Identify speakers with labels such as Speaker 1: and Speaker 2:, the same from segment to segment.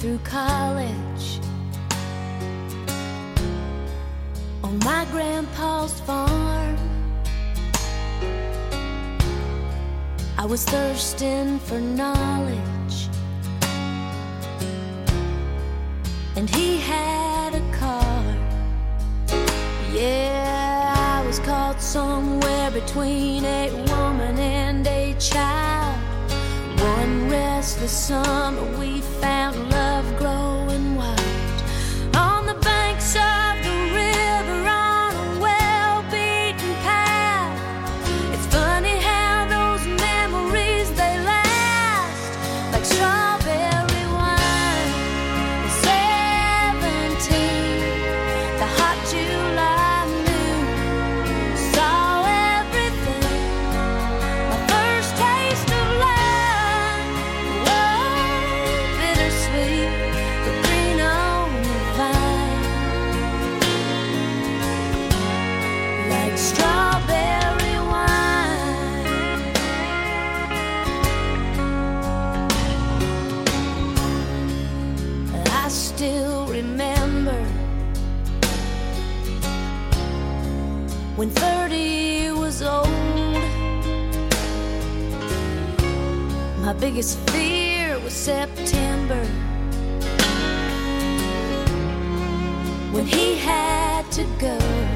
Speaker 1: through college on my grandpa's farm. I was thirsting for knowledge, and he had a car. Yeah, I was caught somewhere between a woman and a child. One restless summer we found love growing wild on the banks of the river on a well-beaten path. It's funny how those memories, they last like strawberry wine. At 17, the hot July noon saw everything. My first taste of love, bittersweet, but green on the vine, like strawberry wine. I still remember when 30 was old. My biggest fear was September, when he had to go.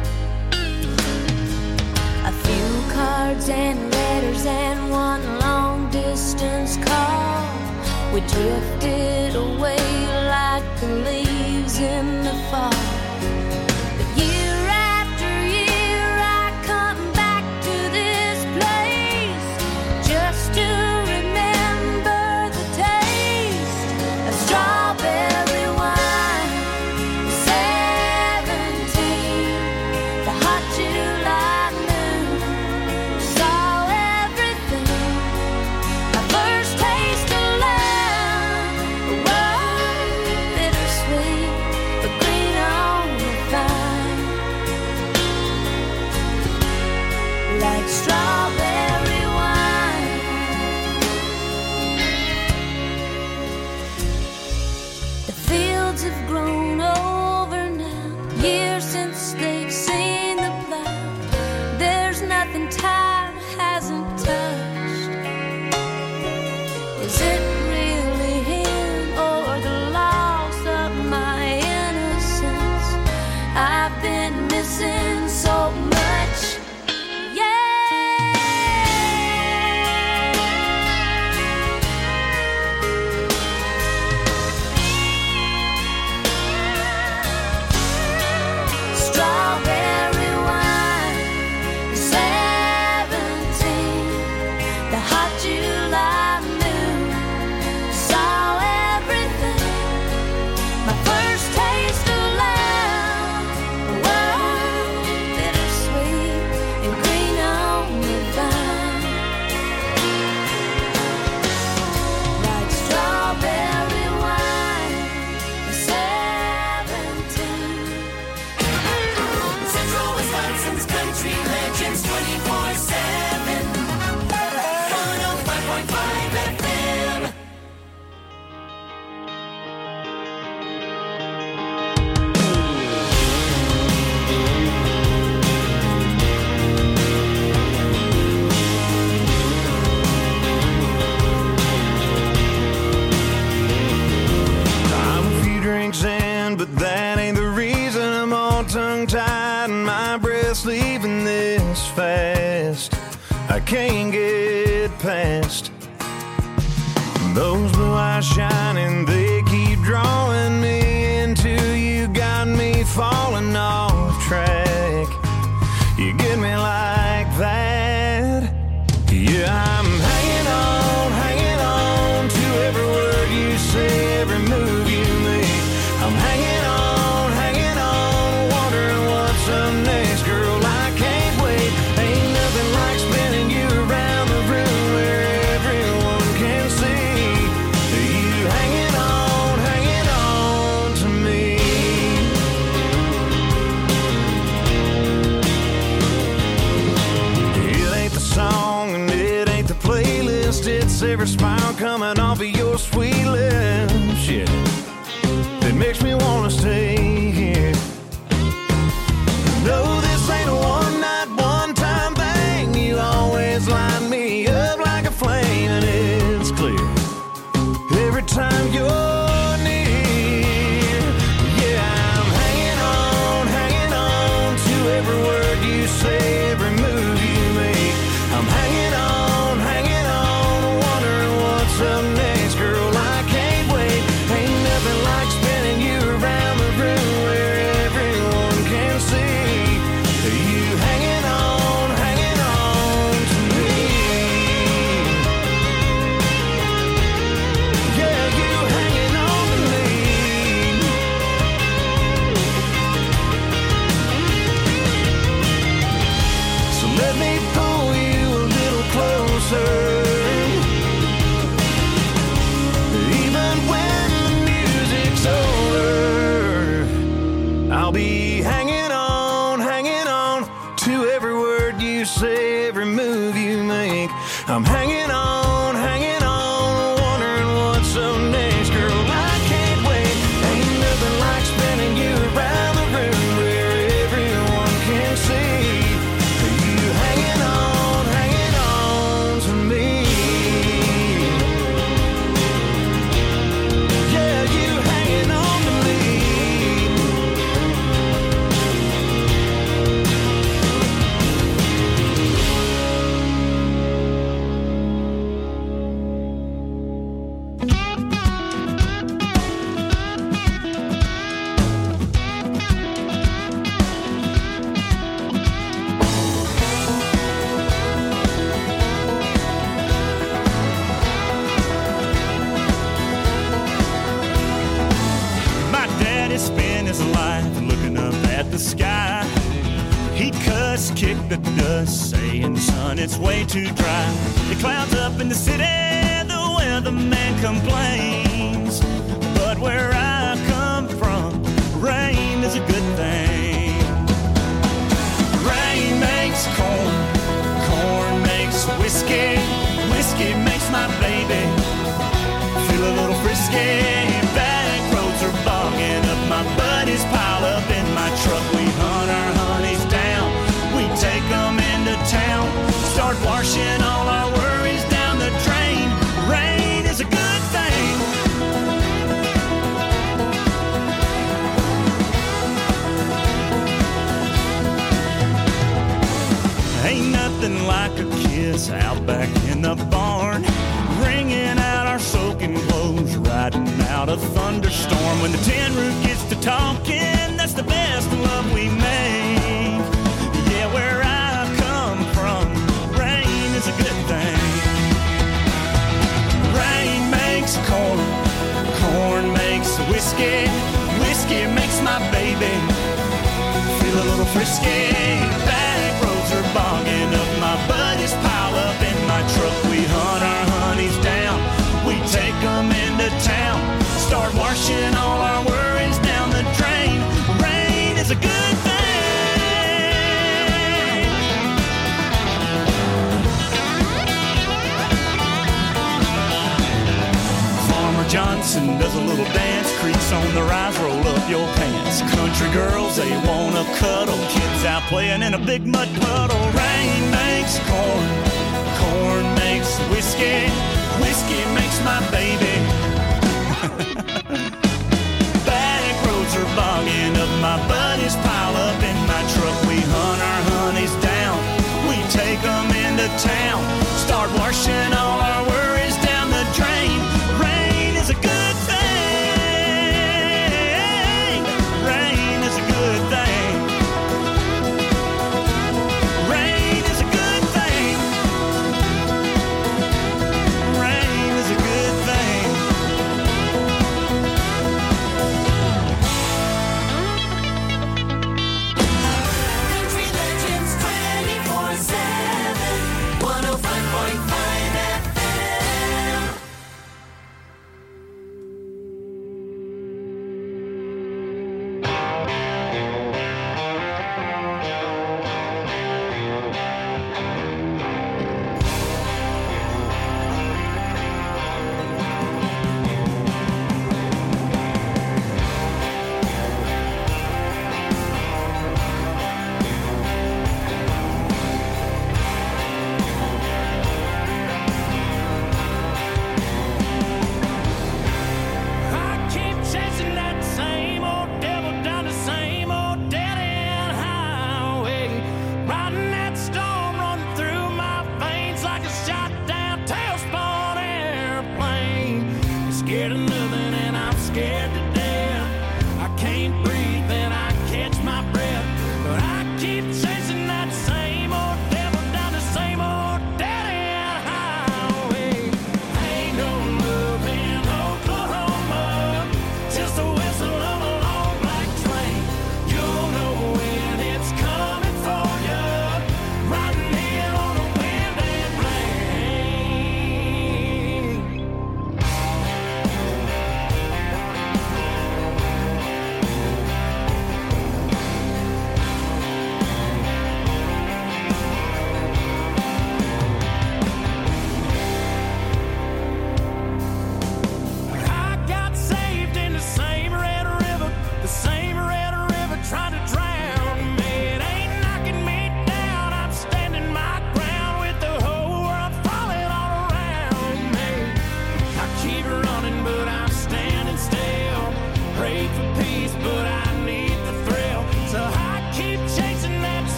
Speaker 1: A few cards and letters and one long distance call. We drifted away like the leaves in the fall. But year after year I come back to this place just to remember the taste of strawberry wine. 17, the hot July noon saw everything. My first taste of love, bittersweet, but green on the vine, like strawberry wine. The fields have grown over now, years since they've seen the plow. There's nothing time hasn't touched. Is it really him or the loss of my innocence? I've been missing so much. Strawberry wine, 17, the hot July noon saw everything. My first taste of love, bittersweet and green on the vine, like strawberry wine, 17.
Speaker 2: Central Wisconsin's country legends 24/7. 105.5 FM.
Speaker 3: I'm a few drinks in, but that ain't the reason I'm all tongue-tied and my breath's leaving this fast. I can't get past those blue eyes shining, they keep drawing me into you, got me falling off track. You get me like that. Yeah, I'm hanging on to every word you say, every move you make. I'm hanging on, wondering what's up next, girl. I can't wait. Ain't nothing like spinning you around the room where everyone can see you hanging on
Speaker 4: he spent his life looking up at the sky. He cussed, kicked the dust, saying, son, it's way too dry. The clouds up in the city, the weatherman complains. But where I come from, rain is a good thing. Rain makes corn, corn makes whiskey, whiskey makes my baby feel a little frisky. Back roads are bogging up, my buddies pile up in my truck. We hunt our honeys down, we take them into town, start washing all our worries down the drain. Rain is a good thing. Ain't nothing like a kiss out back in the barn, wringing out our soaking clothes, riding out a thunderstorm. When the tin roof gets to talking, that's the best love we make. Yeah, where I come from, rain is a good thing. Rain makes corn, corn makes whiskey, whiskey makes my baby feel a little frisky. Back roads are bogging up, my buddies pile up in my truck. We hunt our honeys down, we take them into town, start washing all our worries down the drain. Rain is a good thing. Farmer Johnson does a little dance, creaks on the rise, roll up your pants. Country girls, they wanna cuddle, kids out playing in a big mud puddle. Rain makes corn, corn makes whiskey, whiskey makes my baby. Back roads are bogging up, my buddies pile up in my truck. We hunt our honeys down, we take them into town, start washing all our worries down the drain. Rain is a good thing. Rain is a good thing. Rain is a good thing. Rain is a good thing.
Speaker 2: Country Legends 24/7. 105.5 FM.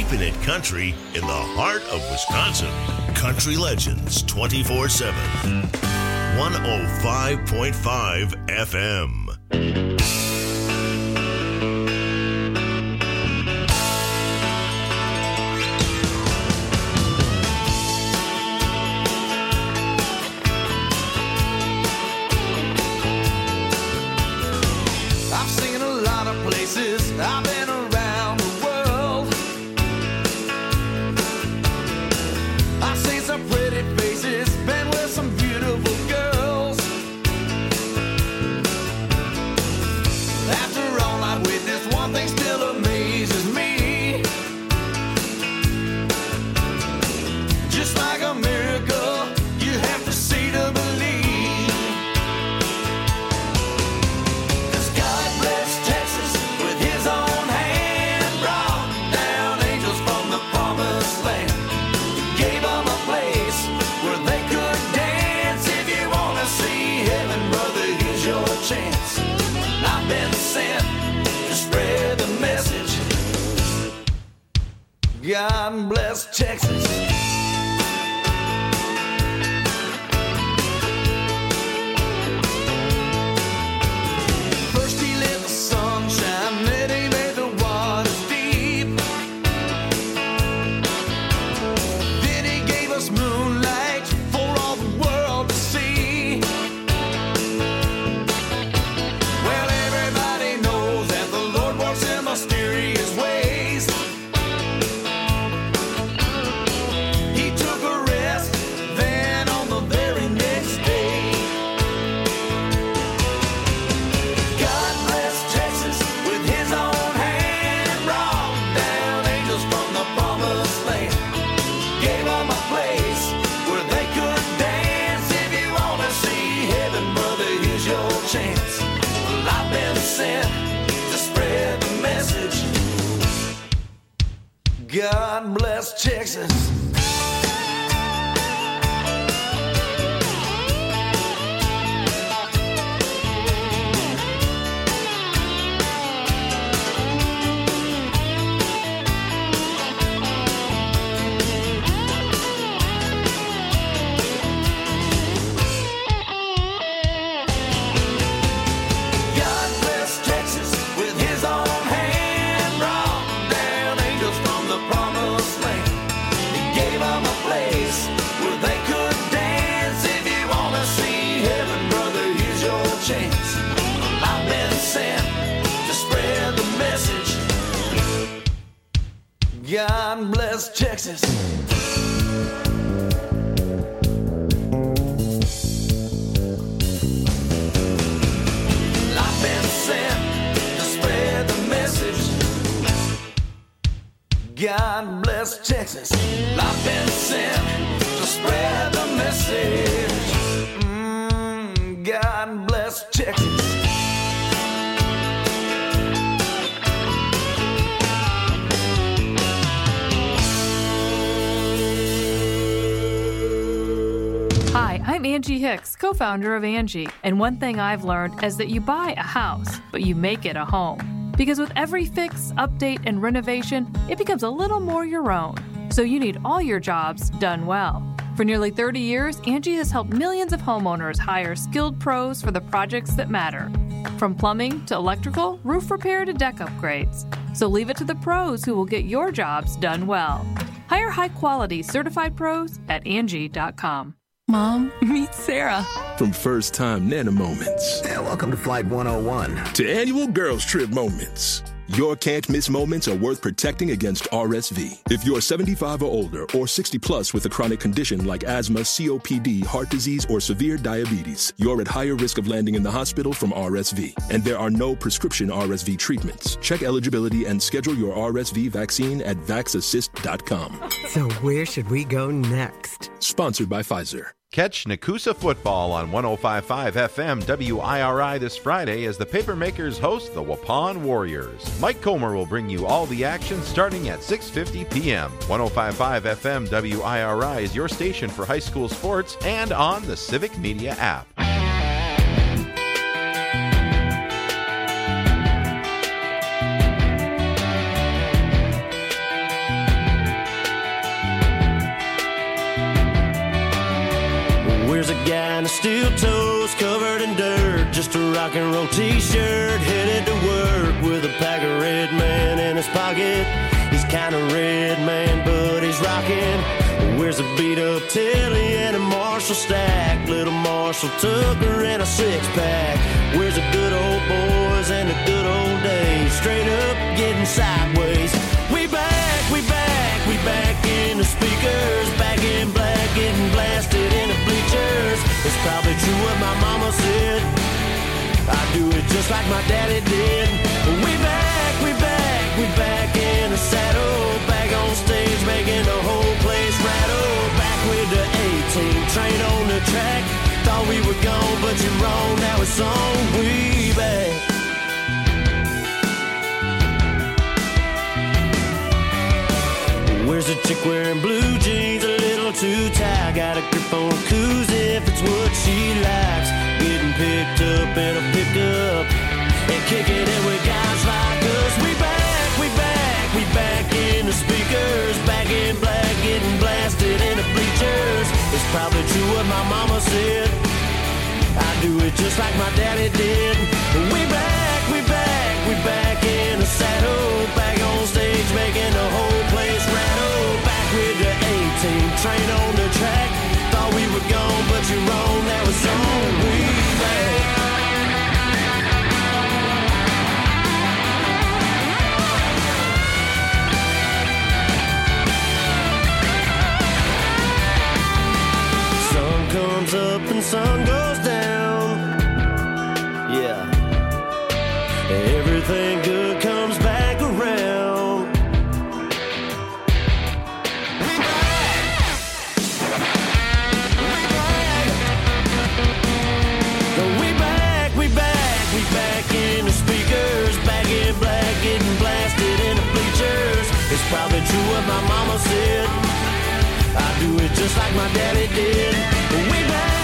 Speaker 5: keeping it country in the heart of Wisconsin. Country Legends 24/7. 105.5 FM.
Speaker 3: I've seen a lot of places. I've been around the world. I've seen some pretty faces, been with some beautiful girls. After all I've witnessed, one thing still amazes me. Just like a miracle, you have to see to believe. 'Cause God bless Texas with his own hand, brought down angels from the promised land, gave them a place where they could dance. If you want to see heaven, brother, here's your chance. I've been sent to spread the message. God bless Texas. First he lit the sunshine, then he made the waters deep. Then he gave us moonlight for all the world to see. Well, everybody knows that the Lord works in mysterious ways. He took a rest, then on the very next day. God bless Texas with his own hand, brought down angels from the promised land, gave them a place where they could dance. If you want to see heaven, brother, here's your chance. Well, I've been sent to spread the message. God bless Texas. God bless Texas with his own hand, brought down angels from the promised land. He gave them a place where they could dance. If you want to see heaven, brother, here's your chance. Well, I've been sent to spread the message. God bless Texas. I've been sent to spread the message. God bless Texas. I've been sent to spread the message. God bless Texas.
Speaker 6: Hi, I'm Angie Hicks, co-founder of Angie. And one thing I've learned is that you buy a house, but you make it a home. Because with every fix, update, and renovation, it becomes a little more your own. So you need all your jobs done well. For nearly 30 years, Angie has helped millions of homeowners hire skilled pros for the projects that matter. From plumbing to electrical, roof repair to deck upgrades. So leave it to the pros who will get your jobs done well. Hire high-quality certified pros at Angie.com.
Speaker 7: Mom, meet Sarah.
Speaker 8: From first-time Nana moments.
Speaker 9: Yeah, welcome to Flight 101.
Speaker 8: To annual girls trip moments. Your can't-miss moments are worth protecting against RSV. If you're 75 or older or 60 plus with a chronic condition like asthma, COPD, heart disease, or severe diabetes, you're at higher risk of landing in the hospital from RSV. And there are no prescription RSV treatments. Check eligibility and schedule your RSV vaccine at vaxassist.com.
Speaker 10: So where should we go next?
Speaker 8: Sponsored by Pfizer.
Speaker 11: Catch Nakusa Football on 105.5 FM WIRI this Friday as the Papermakers host the Waupun Warriors. Mike Comer will bring you all the action starting at 6:50 p.m. 105.5 FM WIRI is your station for high school sports and on the Civic Media app.
Speaker 4: steel toes covered in dirt, just a rock and roll t-shirt, headed to work with a pack of Red Man in his pocket. He's kinda red, man, but he's rocking. Wears a beat up Telly and a Marshall stack, little Marshall Tucker and a six-pack. Wears the good old boys and the good old days, straight up getting sideways. We back, we back, we back in the speakers, back in black, getting blasted in the bleachers. It's probably true what my mama said, I do it just like my daddy did. We back, we back, we back in the saddle, back on stage making the whole place rattle. Back with the A-team, train on the track. Thought we were gone, but you're wrong, now it's on. We back. Where's a chick wearing blue jeans, a little too tight? Got a grip on her koozie if it's what she likes. Getting picked up in a pickup and kicking it with guys like us. We back, we back, we back in the speakers, back in black, getting blasted in the bleachers. It's probably true what my mama said, I do it just like my daddy did. We back, we back, we back in the saddle, back on stage making the whole place rattle. Back with the A-team, train on the track. Thought we were gone, but you're wrong, that was on. We back. Sun comes up and sun goes down. Yeah. Everything good comes back around. We back in the speakers, back in black, getting blasted in the bleachers. It's probably true what my mama said, I do it just like my daddy did. We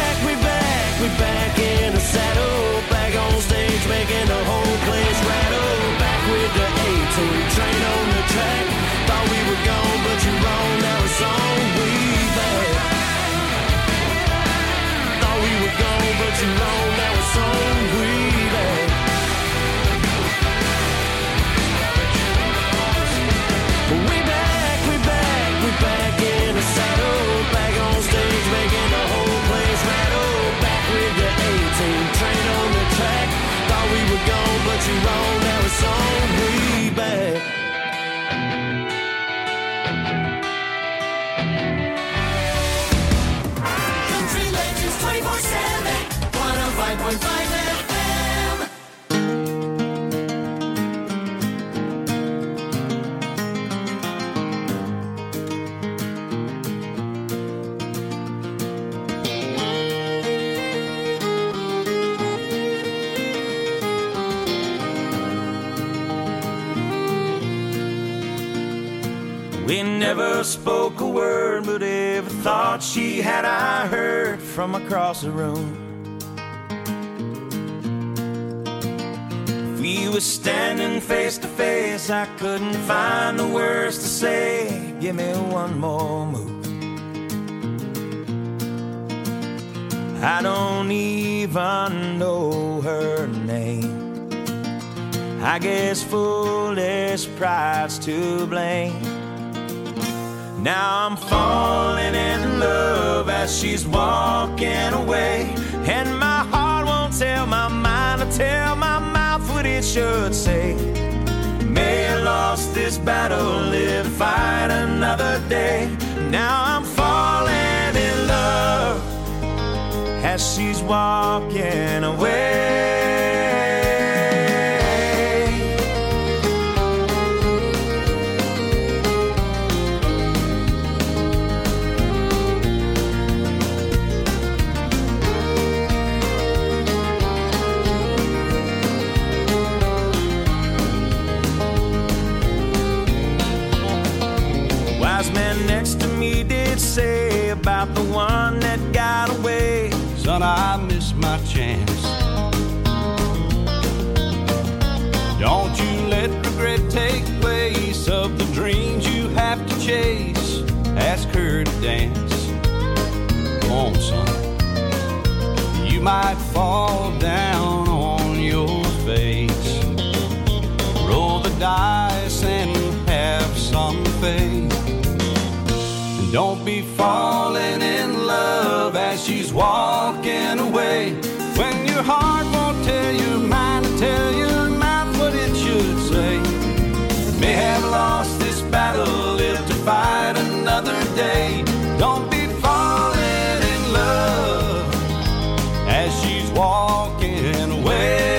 Speaker 4: back in the saddle, back on stage making the whole place rattle. Back with the A-team, train on the track. Thought we were gone, but you're wrong, now it's on. We back. Thought we were gone, but you're wrong, now it's on. We back. We back in the saddle, back on stage making the whole place rattle. Back with the A-team, train on the track. Thought we were gone, but you're wrong, now it's on. We back.
Speaker 2: Country Legends 24/7, 105.5 FM.
Speaker 4: We never spoke a word, but every thought she had I heard from across the room. If we were standing face to face, I couldn't find the words to say. Give me one more move. I don't even know her name. I guess foolish pride's to blame. Now I'm falling in love as she's walking away, and my heart won't tell my mind or tell my mouth what it should say. May I lost this battle, live to fight another day. Now I'm falling in love as she's walking away. Next to me did say about the one that got away, son, I missed my chance. Don't you let regret take place of the dreams you have to chase. Ask her to dance. Come on, son.
Speaker 12: might fall down on your face. Roll the dice and have some faith. And don't be falling in love as she's walking away. When your heart won't tell your mind to tell your mouth what it should say. May have lost this battle, live to fight another day. Don't be falling in love as she's walking away.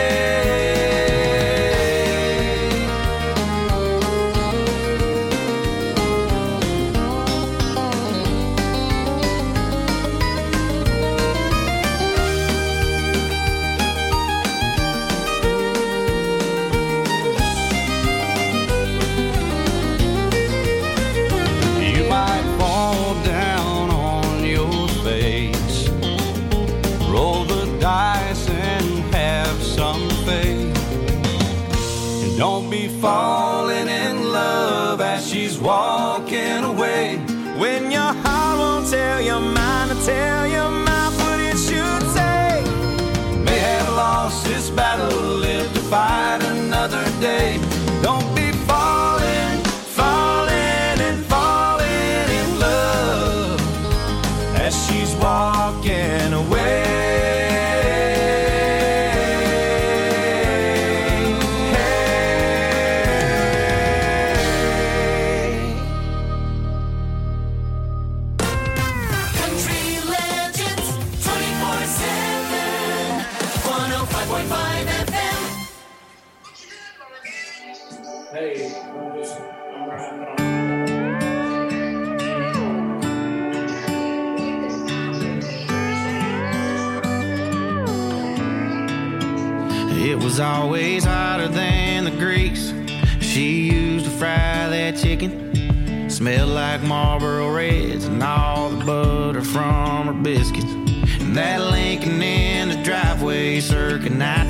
Speaker 12: Don't be falling in love as she's walking away. When your heart won't tell your mind to tell your mouth what it should say. May have lost this battle, live to fight another day. Don't be falling, falling and falling in love as she's walking away.
Speaker 13: It was always hotter than the grease she used to fry that chicken. Smelled like Marlboro Reds and all the butter from her biscuits. And that Lincoln in the driveway circa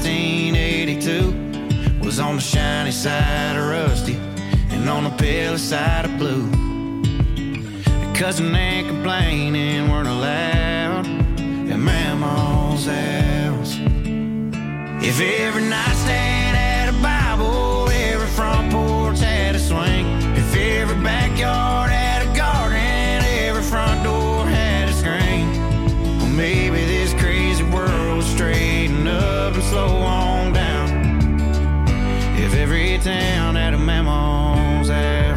Speaker 13: 1982 was on the shiny side of rusty and on the pale side of blue. Cussing and complaining weren't allowed at Mama's house. If every nightstand had a Bible, every front porch had a swing. If every backyard had a garden, every front door had a screen. Well, maybe this crazy world would straighten up and slow on down if every town had a Mama's house.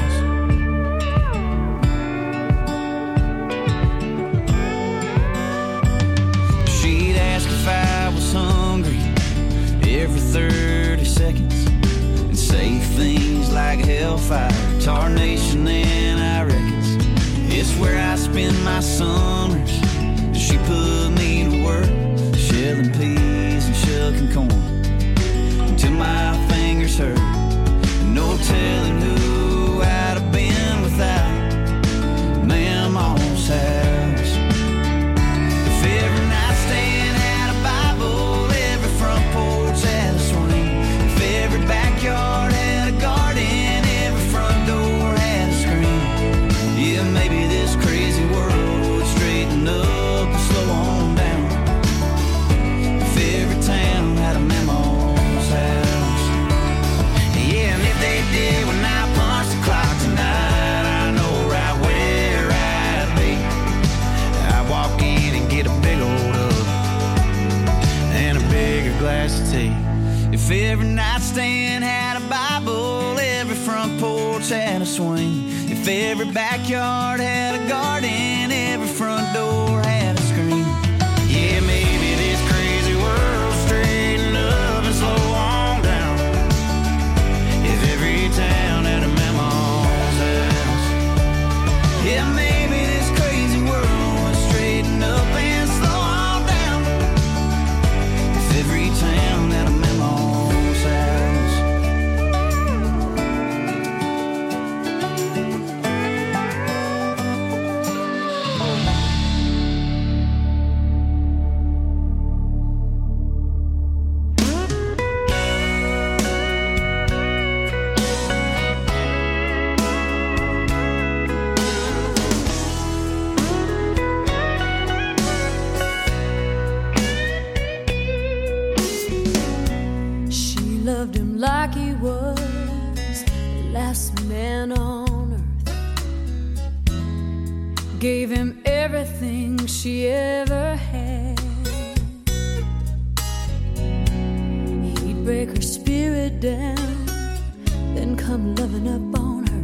Speaker 13: She'd ask if I was hungry every 30 seconds and say things like hellfire, tarnation, and I reckons it's where I spend my summers. She put me to work shelling peas and shucking corn until my fingers hurt. No telling who I'd have been without Mama's house. If every nightstand had a Bible, every front porch had a swing. If every backyard had a garden, every front door had a screen. Yeah, maybe this crazy world would straighten up and slow on down if every town had a Mama's house. Yeah, and if they did when I punch the clock tonight, I know right where I'd be. I'd walk in and get a big old hug and a bigger glass of tea. If every nightstand had a Bible, every front porch had a swing. If every backyard had a garden, every front door had a screen. Yeah, maybe this crazy world straighten up and slow on down if every town had a Mama's house. Yeah, maybe this crazy world would straighten up and slow on down if every town had a Mama's house.
Speaker 1: gave him everything she ever had. He'd break her spirit down, then come loving up on her.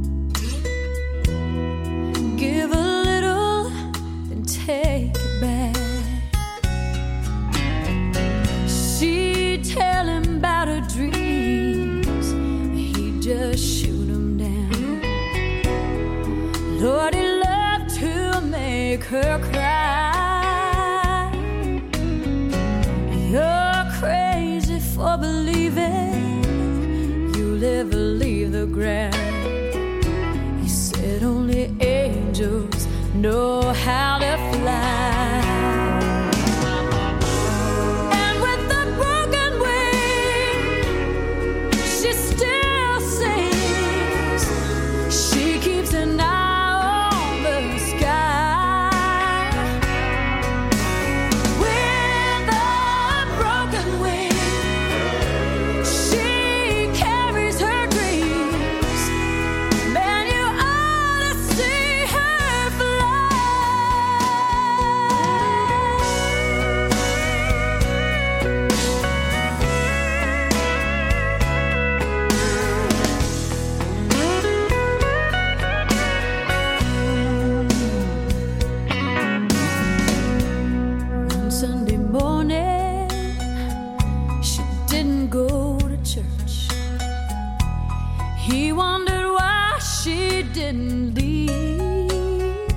Speaker 1: Give a little, then take it back. She'd tell him about her dreams, he'd just shoot them down. Lord, he loved to make her cry. You're crazy for believing you'll ever leave the ground. He said only angels know how to fly. And with a broken wing, she still sings. She keeps an eye on the sky. With a broken wing, she carries her dreams. Man, you ought to see her fly. On Sunday morning, she didn't go to church. He wondered why she didn't leave.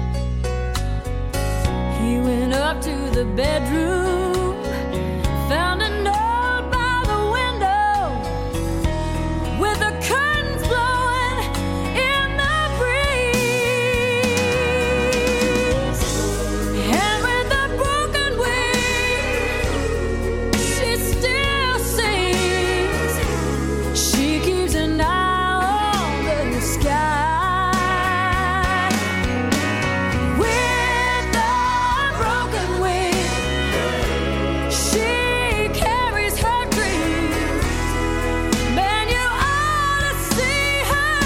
Speaker 1: He went up to the bedroom, found a note by the window with the curtains blowing in the breeze. And with a broken wing, she still sings. She keeps an eye on the sky. With a broken wing, she carries her dreams. Man, you ought to see her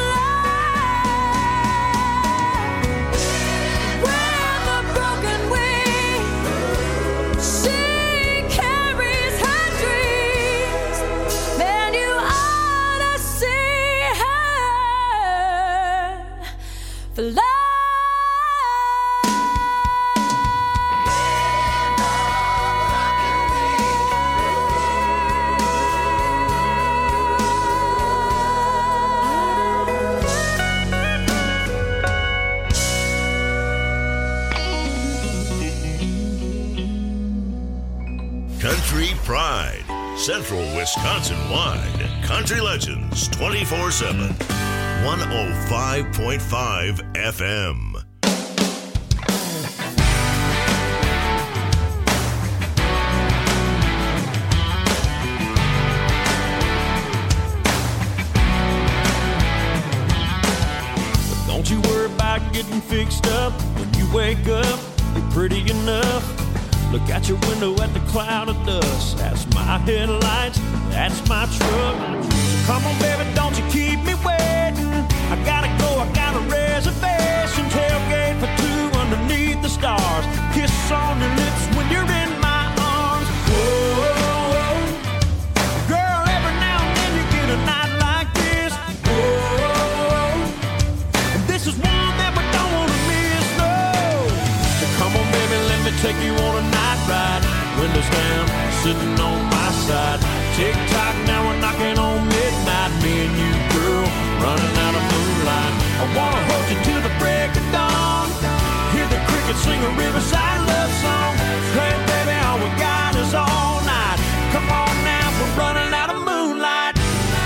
Speaker 1: fly. With a broken wing, she carries her dreams. Man, you ought to see her fly.
Speaker 5: Country Pride, Central Wisconsin wide. Country Legends 24/7. 105.5 FM.
Speaker 4: Don't you worry about getting fixed up. When you wake up, you're pretty enough. Look out your window at the cloud of dust. That's my headlights, that's my truck. So come on, baby, don't you keep me waiting. I gotta go, I got a reservation. Tailgate for two underneath the stars. Kiss on your lips when you're in my arms. Whoa, girl, every now and then you get a night like this. Whoa, this is one that we don't wanna miss, no. So come on, baby, let me take you on a night ride. Windows down, sitting on my side. Tick tock, now we're knocking on midnight. Me and you, girl, running out of moonlight. I wanna hold you till the break of dawn. Hear the crickets sing a riverside love song. Hey, baby, all we got is all night. Come on now, we're running out of moonlight.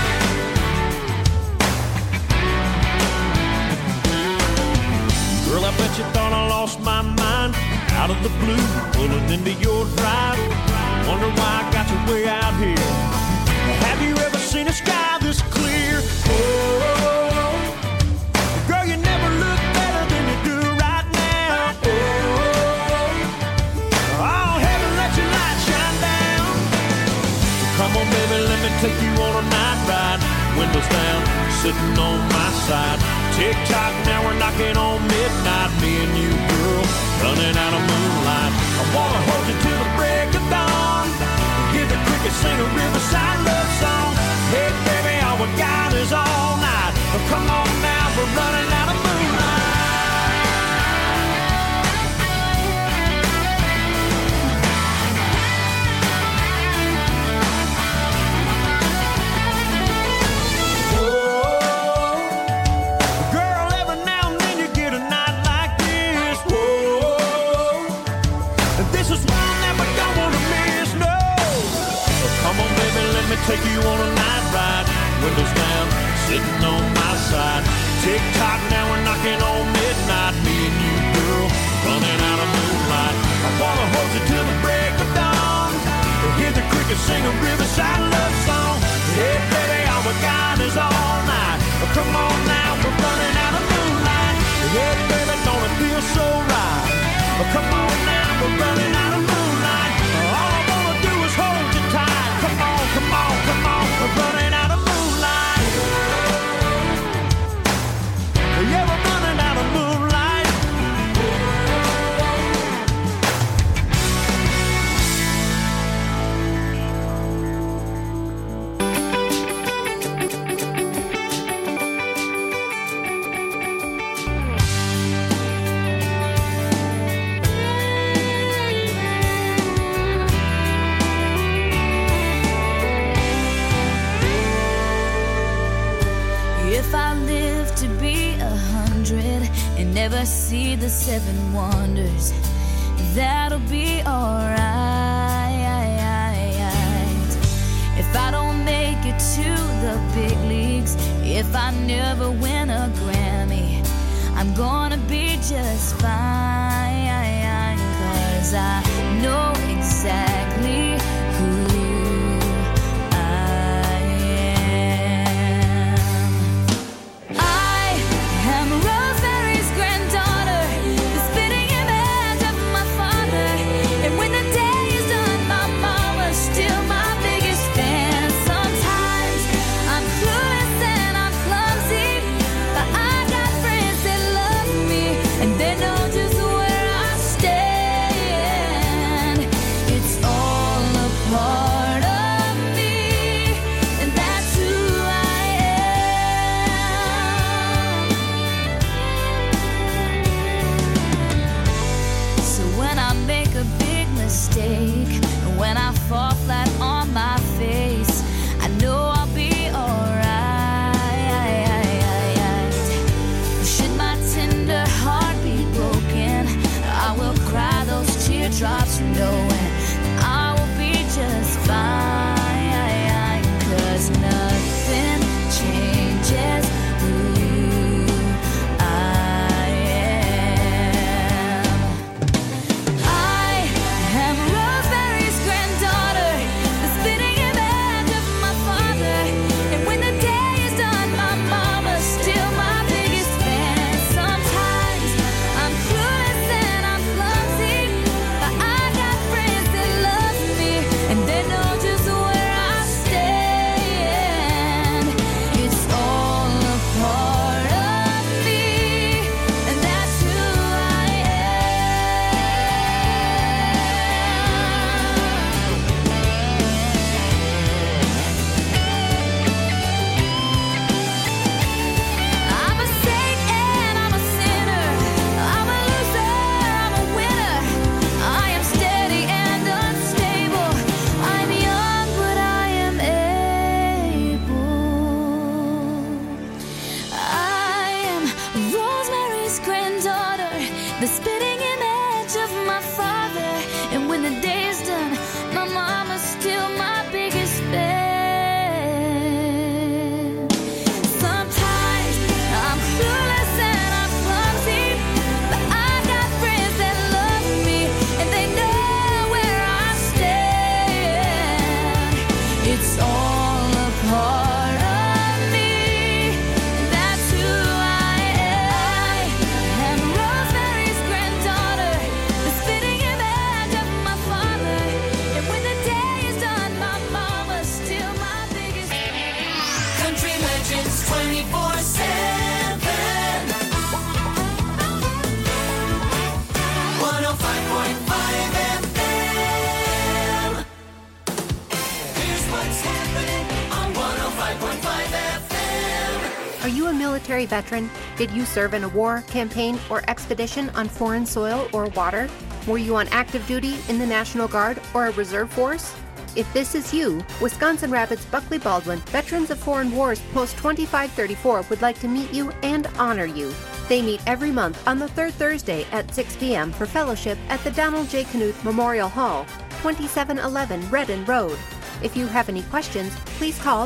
Speaker 4: Girl, I bet you thought I lost my mind. Out of the blue, pulling into your drive. Wonder why I got you way out here. Have you ever seen a sky this clear? Oh, girl, you never look better than you do right now. Oh, heaven, let your light shine down. Come on, baby, let me take you on a night ride. Windows down, sitting on my side. Tick-tock, now we're knocking on midnight. Me and you, girl, running out of moonlight. I wanna hold you till the break of dawn. Hear the crickets sing a riverside love song. Hey, baby, all we got is all night. Oh, come on now, we're running out of moonlight. Take you on a night ride, windows down, sitting on my side. Tick-tock, now we're knocking on midnight. Me and you, girl, running out of moonlight. I wanna hold you till the break of dawn. Hear the crickets sing a riverside love song. Hey, baby, all we got is all night. Oh, come on now, we're running out of moonlight. Hey, baby, don't it feel so right? Oh, come on now, we're running out of moonlight. All I wanna do is hold you tight. Come on, come on, come on, we're running out of moonlight. Yeah, we're running out of moonlight.
Speaker 1: If I live to be 100 and never see the 7 wonders, that'll be alright. If I don't make it to the big leagues, if I never win a Grammy, I'm gonna be just fine, 'cause I know exactly who when I fall flat on my face, I know I'll be alright. Should my tender heart be broken, I will cry those teardrops knowing I will be just fine, 'cause nothing changes who I am. I am Rosemary's granddaughter, the spitting image of my father. And when the day is done, my mama's still my biggest fan. Sometimes I'm clueless and I'm clumsy, but I got friends that love me, and they know just where I stand. It's all a part of me, and that's who I I'm a saint and I'm a sinner. I'm a loser, I'm a winner. I am steady and unstable. I'm young, but I am able. I am Rosemary's granddaughter, the spitting image of my father. And when the day is done, my mama's still my biggest fan. Sometimes I'm clueless and I'm clumsy, but I got friends that love me, and they know where I stand. It's all a part of me, and that's who I am. Rosemary's granddaughter.
Speaker 14: Are you a military veteran? Did you serve in a war, campaign, or expedition on foreign soil or water? Were you on active duty in the National Guard or a reserve force? If this is you, Wisconsin Rapids Buckley Baldwin Veterans of Foreign Wars Post 2534 would like to meet you and honor you. They meet every month on the third Thursday at 6 p.m. for fellowship at the Donald J. Knuth Memorial Hall, 2711 Redden Road. If you have any questions, please call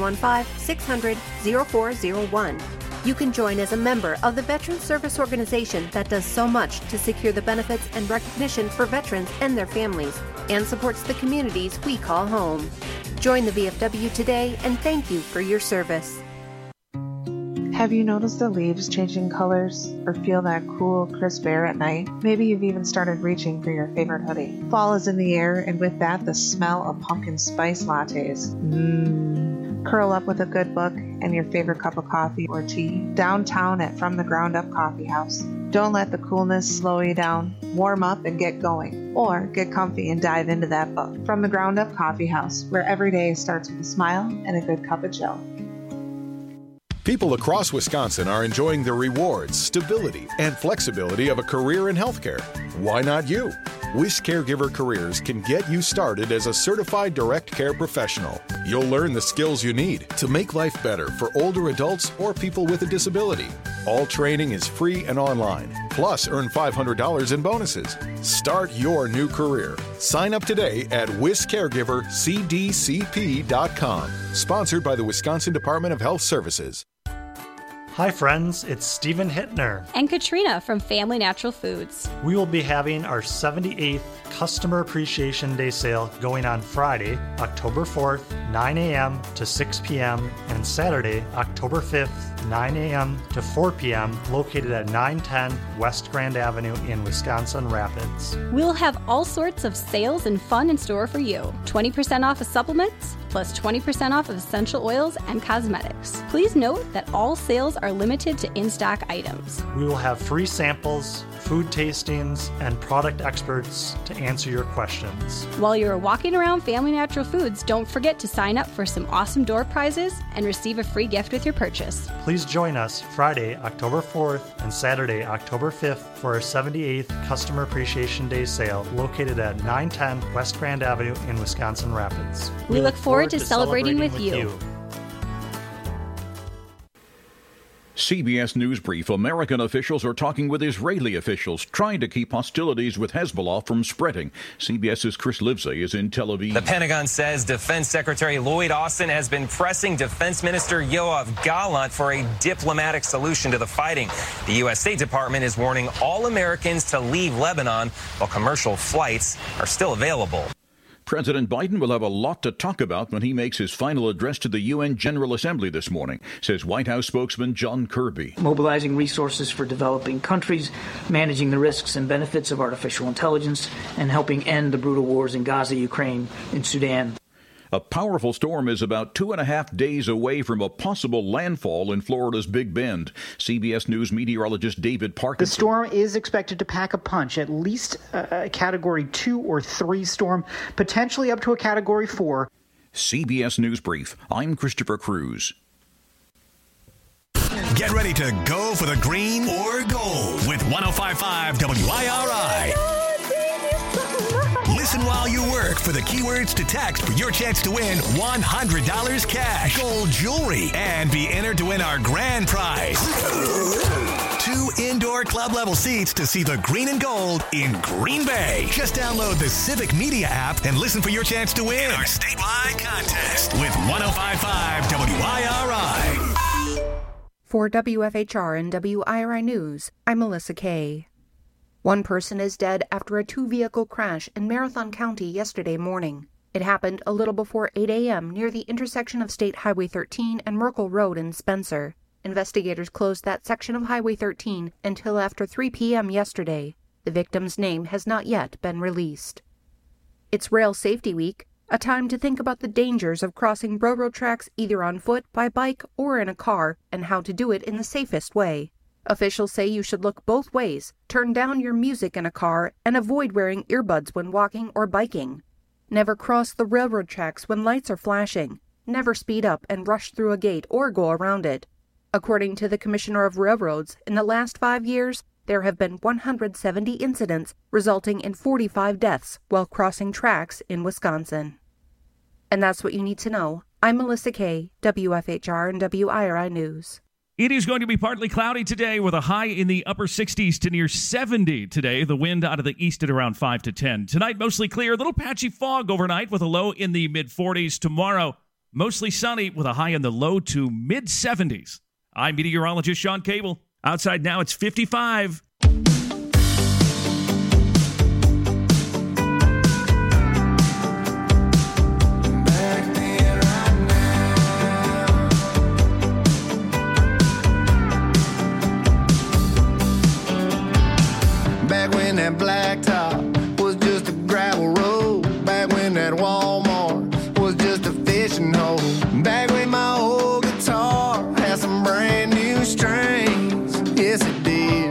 Speaker 14: 715-600-0401. You can join as a member of the Veterans Service Organization that does so much to secure the benefits and recognition for veterans and their families, and supports the communities we call home. Join the VFW today, and thank you for your service.
Speaker 15: Have you noticed the leaves changing colors or feel that cool, crisp air at night? Maybe you've even started reaching for your favorite hoodie. Fall is in the air, and with that, the smell of pumpkin spice lattes. Curl up with a good book and your favorite cup of coffee or tea downtown at From the Ground Up Coffee House. Don't let the coolness slow you down. Warm up and get going. Or get comfy and dive into that book. From the Ground Up Coffee House, where every day starts with a smile and a good cup of joe.
Speaker 16: People across Wisconsin are enjoying the rewards, stability, and flexibility of a career in healthcare. Why not you? Wish Caregiver Careers can get you started as a certified direct care professional. You'll learn the skills you need to make life better for older adults or people with a disability. All training is free and online. Plus, earn $500 in bonuses. Start your new career. Sign up today at WisCaregiverCDCP.com. Sponsored by the Wisconsin Department of Health Services.
Speaker 17: Hi friends, it's Stephen Hittner
Speaker 18: and Katrina from Family Natural Foods.
Speaker 17: We will be having our 78th Customer Appreciation Day sale going on Friday, October 4th, 9 a.m. to 6 p.m. and Saturday, October 5th, 9 a.m. to 4 p.m. located at 910 West Grand Avenue in Wisconsin Rapids.
Speaker 18: We'll have all sorts of sales and fun in store for you. 20% off of supplements, plus 20% off of essential oils and cosmetics. Please note that all sales are limited to in-stock items.
Speaker 17: We will have free samples, food tastings, and product experts to answer your questions.
Speaker 18: While you're walking around Family Natural Foods, don't forget to sign up for some awesome door prizes and receive a free gift with your purchase.
Speaker 17: Please join us Friday, October 4th and Saturday, October 5th for our 78th Customer Appreciation Day sale located at 910 West Grand Avenue in Wisconsin Rapids.
Speaker 18: We look forward to celebrating with you.
Speaker 19: CBS News Brief. American officials are talking with Israeli officials, trying to keep hostilities with Hezbollah from spreading. CBS's Chris Livesay is in Tel Aviv.
Speaker 20: The Pentagon says Defense Secretary Lloyd Austin has been pressing Defense Minister Yoav Gallant for a diplomatic solution to the fighting. The U.S. State Department is warning all Americans to leave Lebanon while commercial flights are still available.
Speaker 19: President Biden will have a lot to talk about when he makes his final address to the UN General Assembly this morning, says White House spokesman John Kirby.
Speaker 21: Mobilizing resources for developing countries, managing the risks and benefits of artificial intelligence, and helping end the brutal wars in Gaza, Ukraine, and Sudan.
Speaker 19: A powerful storm is about 2.5 days away from a possible landfall in Florida's Big Bend. CBS News meteorologist David Parkinson.
Speaker 22: The storm is expected to pack a punch, at least a Category 2 or 3 storm, potentially up to a Category 4.
Speaker 19: CBS News Brief. I'm Christopher Cruz.
Speaker 5: Get ready to go for the green or gold with 105.5 WIRI. Listen while you work for the keywords to text for your chance to win $100 cash, gold jewelry, and be entered to win our grand prize. 2 indoor club level seats to see the green and gold in Green Bay. Just download the Civic Media app and listen for your chance to win our statewide contest with 105.5 WIRI.
Speaker 14: For WFHR and WIRI News, I'm Melissa Kay. One person is dead after a 2-vehicle crash in Marathon County yesterday morning. It happened a little before 8 a.m. near the intersection of State Highway 13 and Merkle Road in Spencer. Investigators closed that section of Highway 13 until after 3 p.m. yesterday. The victim's name has not yet been released. It's Rail Safety Week, a time to think about the dangers of crossing railroad tracks either on foot, by bike, or in a car, and how to do it in the safest way. Officials say you should look both ways, turn down your music in a car, and avoid wearing earbuds when walking or biking. Never cross the railroad tracks when lights are flashing. Never speed up and rush through a gate or go around it. According to the Commissioner of Railroads, in the last 5 years, there have been 170 incidents, resulting in 45 deaths while crossing tracks in Wisconsin. And that's what you need to know. I'm Melissa Kay, WFHR and WIRI News.
Speaker 3: It is going to be partly cloudy today with a high in the upper 60s to near 70 today. The wind out of the east at around 5 to 10. Tonight, mostly clear. A little patchy fog overnight with a low in the mid-40s. Tomorrow, mostly sunny with a high in the low to mid-70s. I'm meteorologist Sean Cable. Outside now, it's 55.
Speaker 2: Back when that blacktop was just a gravel road. Back when that Walmart was just a fishing hole. Back when my old guitar had some brand new strings. Yes, it did.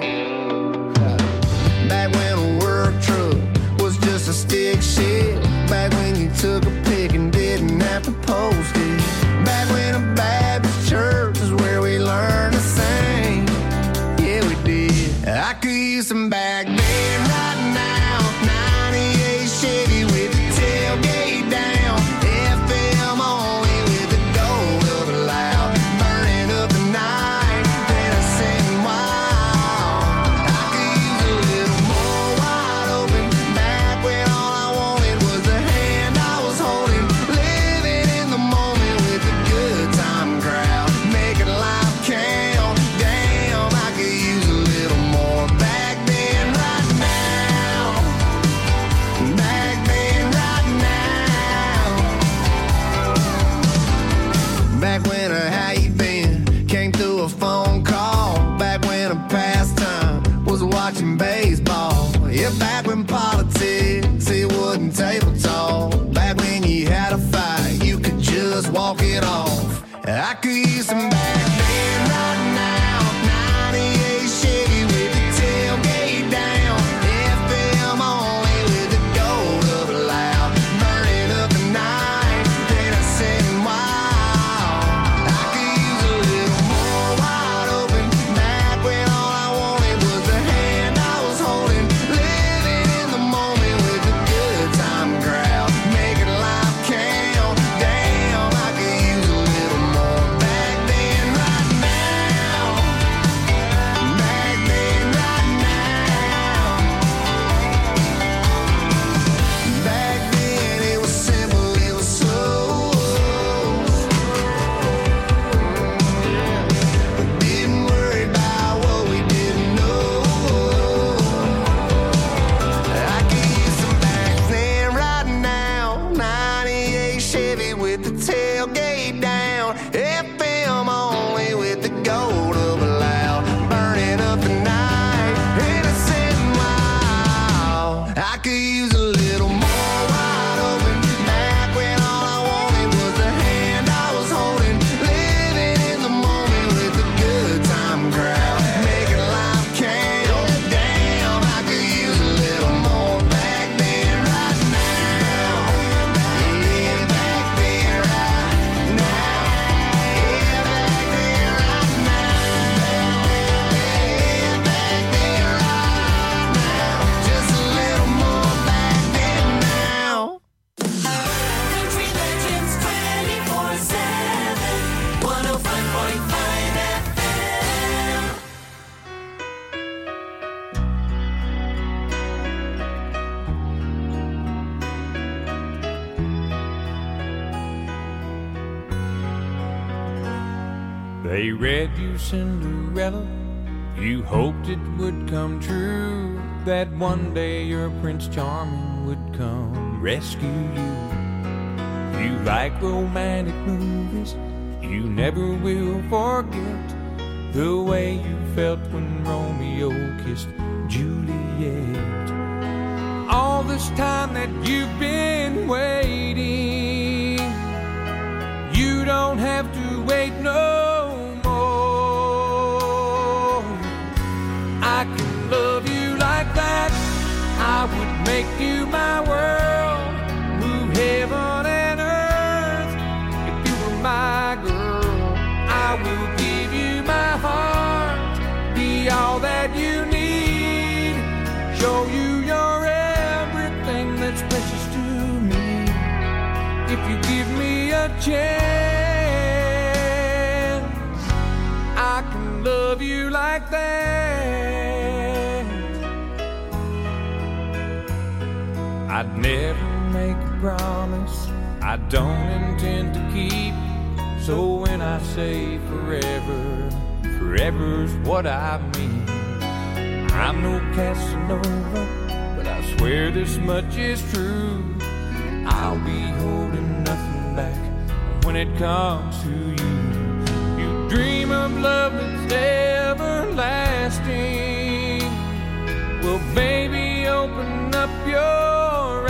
Speaker 2: Back when a work truck was just a stick shift. Back when you took a pic and didn't have to post it. Back when a Baptist church is where we learned to sing. Yeah, we did. I could use some back then right now. 98 Chevy with the tailgate down. FM only with the gold of the loud. Burning up the night, then I sing wild. I could use a little more wide open. Back when all I wanted was the hand I was holding. Living in the moment with the good time crowd. Making life count. Damn, I could use a little more back then right now. Back then right now. Back when a how you been came through a phone call. Back when a pastime was watching baseball. Yeah, back when politics, it wasn't table talk. Back when you had a fight, you could just walk it off. I could use some back then right now. 98 Chevy with the tailgate down. FM only with the gold of the loud. Burning up the night, then I sing wild. I could use a little more wide open. Back when all I wanted was the hand I was holding. Living in the moment with the good time crowd. Making life count. Damn, I could use a little more back then right now. Back then right now. Back then it was simple, it was slow. Didn't worry about what we didn't know. I could use some back then right now. 98 Chevy with the tailgate down. FM only with the gold of a loud. Burning up the night, innocent wild. I could use a little more wide open. Back when all I wanted was the hand I was holding. Living in the moment with the good time crowd. Making life count. Damn, I could use a little more back then right now. Yeah, back then right now. Yeah, back then right now. Yeah, back then right now. Just a little more back then now. Country Legends 24/7, 105.5 FM.
Speaker 6: They read you Cinderella, you hoped it would come true, that one day your Prince Charming would come rescue you. You like romantic movies, you never will forget the way you felt when Romeo kissed Juliet. All this time that you've been waiting, you don't have to wait no more. I can love you like that, I would make you my world, move heaven and earth. If you were my girl, I will give you my chance, I can love you like that. I'd never make a promise I don't intend to keep. So when I say forever, forever's what I mean. I'm no Casanova, but I swear this much is true. I'll be holding nothing back when it comes to you. You dream of love that's everlasting. Well, baby, open up your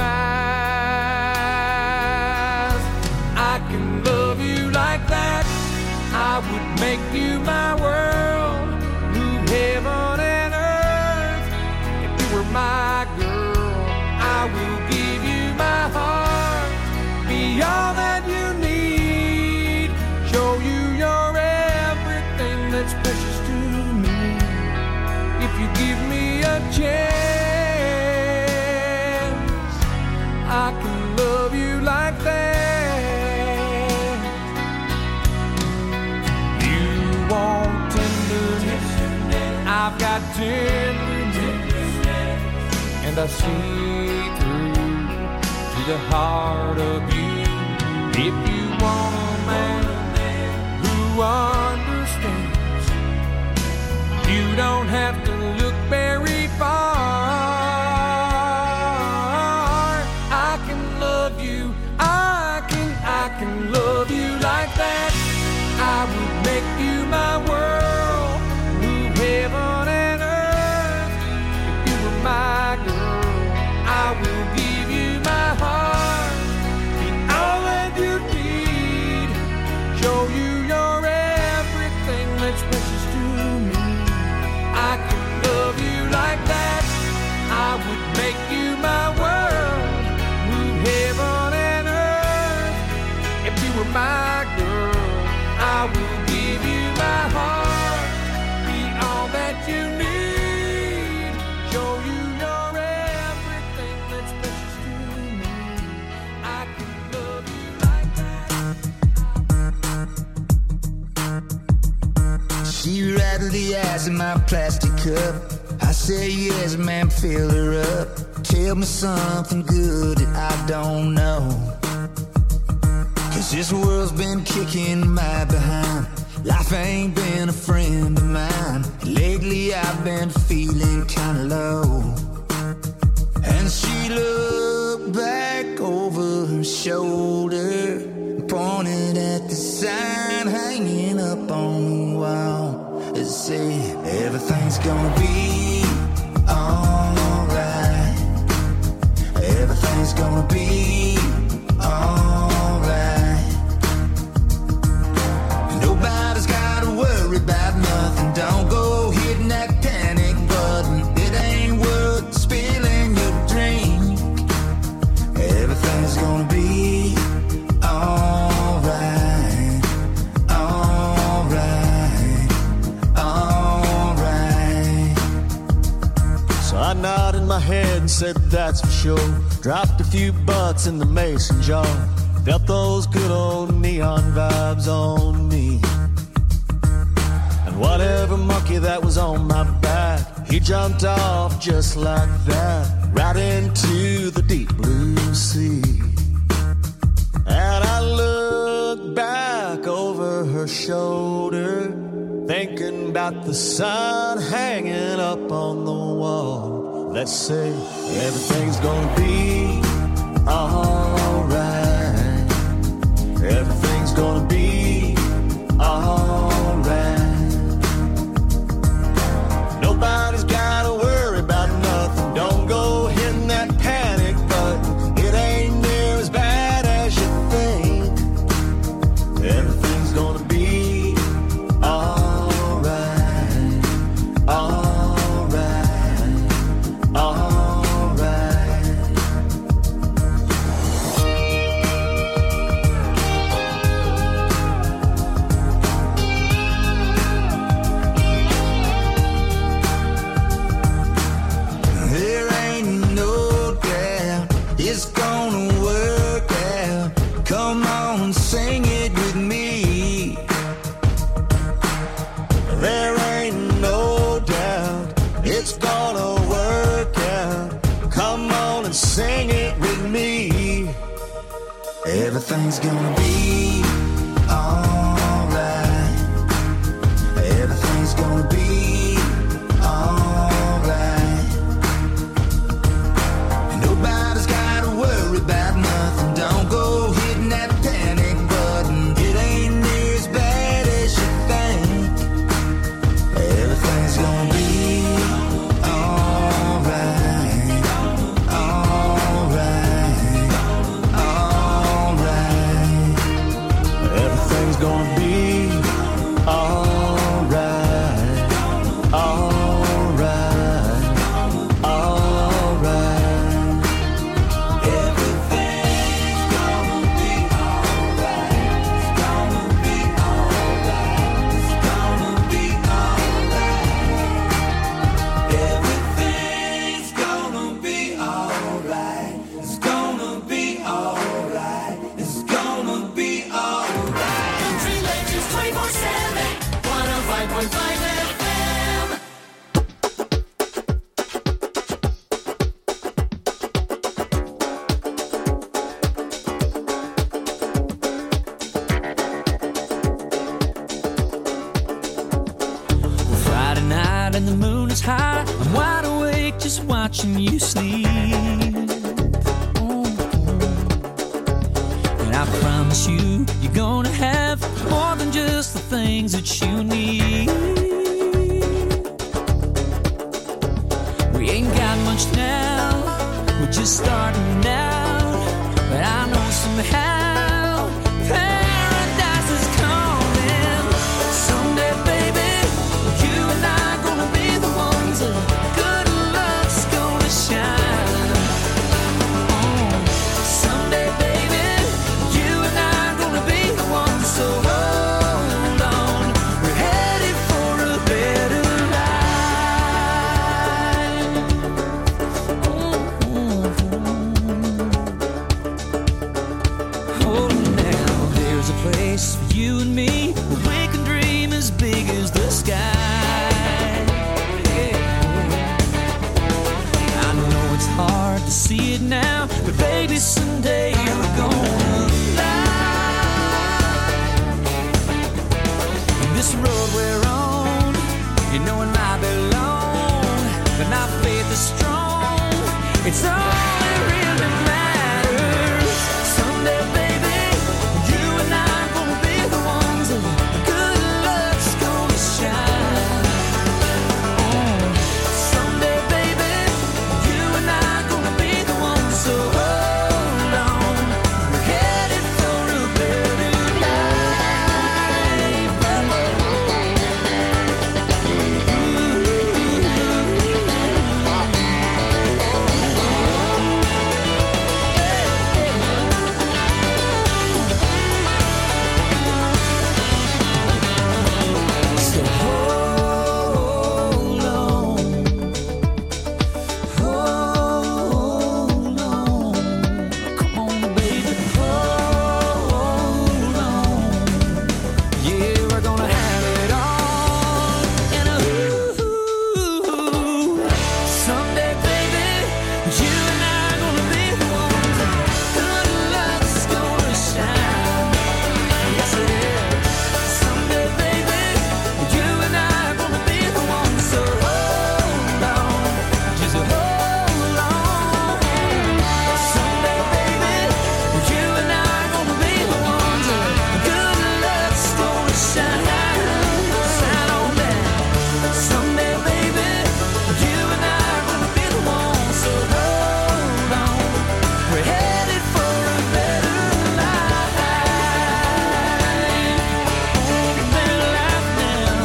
Speaker 6: eyes. I can love you like that. I would make you my world, move heaven and earth. If you were my girl, I will give you my heart, be all that you need, show you you're everything that's precious to me. If you give me a chance, I can love you like that. You want tenderness, I've got tenderness, and I see through to the heart of you. If you want a man who understands, you don't have to look very far. I can love you, I can love you like that. I would make you my world, move heaven and earth. If you were my girl, I will give you my heart, be all that you need, show you you're everything that's precious to me. I can love you like that. I would make you my world, move heaven and earth. If you were my girl, I will give you my heart, be all that you need, show you you're everything that's precious to me. I can love you like that.
Speaker 13: She rattled the ice in my plastic cup. I say yes, ma'am, fill her up. Tell me something good that I don't know. 'Cause this world's been kicking my behind. Life ain't been a friend of mine. Lately I've been feeling kinda low. And she looked back over her shoulder, pointed at the sign hanging up on the wall. It said, everything's gonna be alright. Everything's gonna be alright. Nobody's gotta worry about nothing. Don't go hitting that panic button. It ain't worth spilling your drink. Everything's gonna be alright. Alright. Alright.
Speaker 7: So I nodded my head and said that's for sure. Dropped a few bucks in the mason jar. Felt those good old neon vibes on me. And whatever monkey that was on my back, he jumped off just like that, right into the deep blue sea. And I looked back over her shoulder, thinking about the sign hanging up on the wall. Let's say everything's gonna be alright. Everything's gonna be alright. Nobody's gotta worry about nothing. Don't go hitting that panic button. It ain't near as bad as you think. Everything's gonna be alright. Alright. Alright.
Speaker 2: Everything's gonna be alright. Everything's gonna be alright. Nobody's gotta worry about nothing. Don't go hitting that panic button. It ain't near as bad as you think. Everything's gonna be alright. Alright. Alright. Everything's gonna be alright. Alright. Alright. Everything's gonna be alright. It's gonna be alright. It's gonna be alright. Everything's gonna be alright. It's gonna be alright. It's gonna be alright.
Speaker 1: Country Legends 24/7, 105.5 FM.
Speaker 13: Friday night and the moon is high. I'm wide awake just watching you sleep. And I promise you, you're gonna have more than just the things that you need. We ain't got much now, we're just starting out. But I know somehow paradise is coming. Someday, baby, you and I gonna be the ones that good luck's gonna shine. Someday, baby, you and I gonna be the ones. So hold on, we're headed for a better life. Oh, now there's a place for you and me where we can dream as big as the sky. Yeah. I know it's hard to see it now, but baby, someday you're gonna fly. This road we're on, you know it might be long, but our faith is strong. It's all that really matters. Someday, baby, you and I gonna be the ones that good luck's gonna shine. Someday, baby, you and I gonna be the ones. So hold on, we're headed for a better So hold on, hold on. Come on, baby, hold on. Yeah, we're gonna have it all. And someday, baby, you and I gonna be the ones. Good luck's gonna shine. Yes, it is. Someday, baby, you and I gonna be the ones. So hold on, just hold on. Someday, baby, you and I gonna be the ones. Good luck's gonna shine. Shine on down. Someday, baby, you and I gonna be the ones. So hold on, we're headed for a better life. A better life now.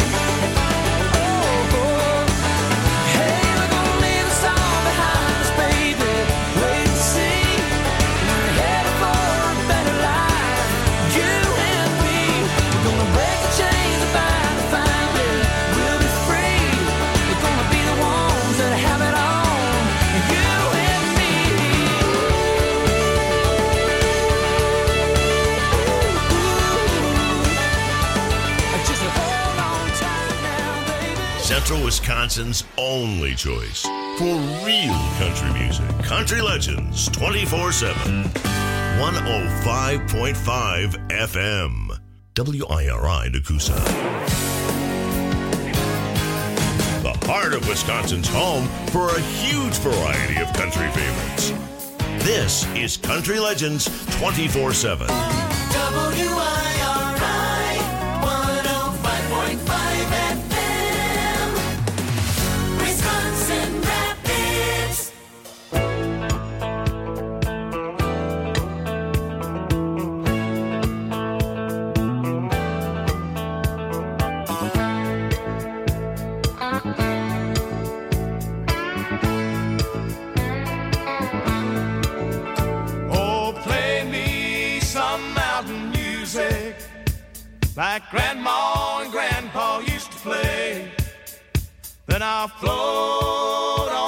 Speaker 13: Hey, we're gonna leave us all behind us, baby. Wait to see. We're headed for a better life. You and me. We're gonna break the chains of bind and find it. We'll be free. We're gonna be the ones that have it all. You and me. Just hold on tight now, baby.
Speaker 9: Central Wisconsin's only choice for real country music. Country Legends 24/7. 105.5 FM. WIRI Nakusa. The heart of Wisconsin's home for a huge variety of country favorites. This is Country Legends 24/7.
Speaker 13: WIRI 105.5 FM. Wisconsin Rapids.
Speaker 8: Like Grandma and Grandpa used to play. Then I'll float